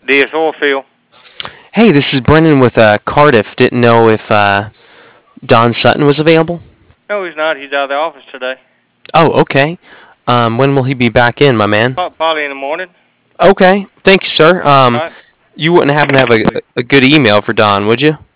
DS Oilfield. Hey, this is Brendan with Cardiff. Didn't know if Don Sutton was available. No, he's not. He's out of the office today. Oh, okay. When will he be back in, my man? Probably in the morning. Okay. Thank you, sir. All right. You wouldn't happen to have a good email for Don, would you?